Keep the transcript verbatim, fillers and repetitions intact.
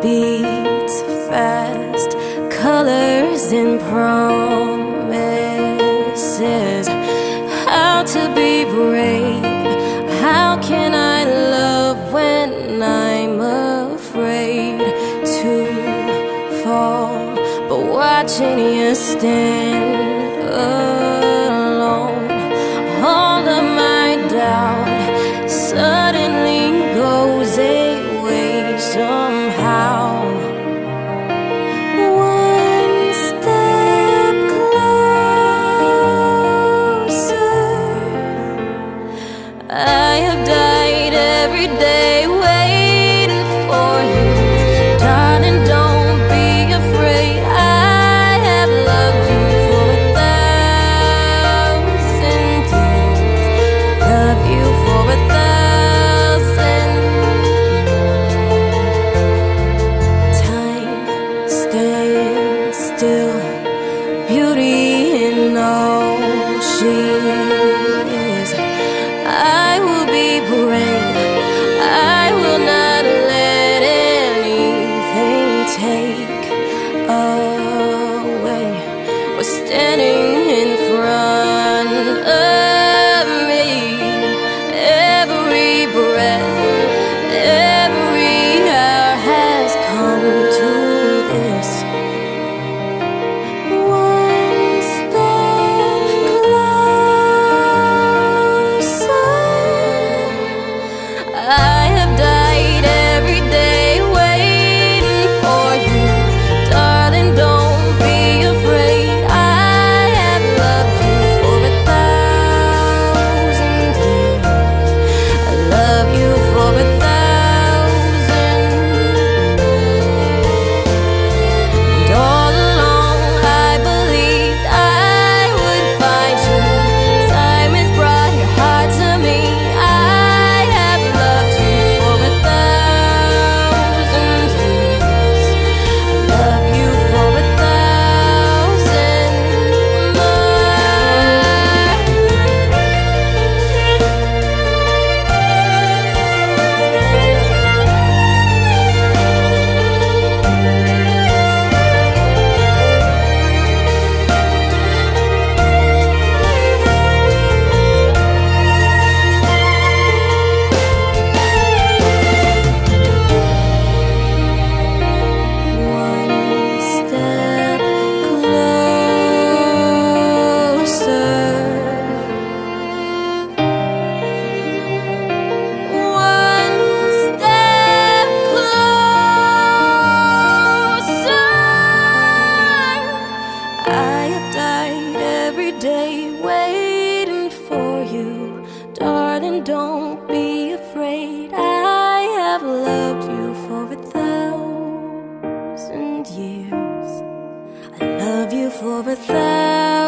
beats fast, colors and promises. How to be brave, how can I love when I'm afraid to fall? But watching you stand alone, all of my doubt suddenly goes away somehow. One step closer. I have died every day waiting for you. Darling, don't be afraid. I have loved you for a thousand years. Love you for a thousand. Time stands still, beauty in all she is. I will be brave, I will not let anything take away what's standing in front of me. Every breath, every hour has come to this. One step closer. I have died every day waiting for you. Darling, don't be afraid. I have loved you for a thousand years. I love you for a thousand. And all along I believed I would find you. Time has brought your heart to me. I have loved you for a thousand years. I love you for a thousand One step closer. One step closer. I have died every day waiting for you. Darling, don't be afraid. I have loved you for a thousand years. I love you for a thousand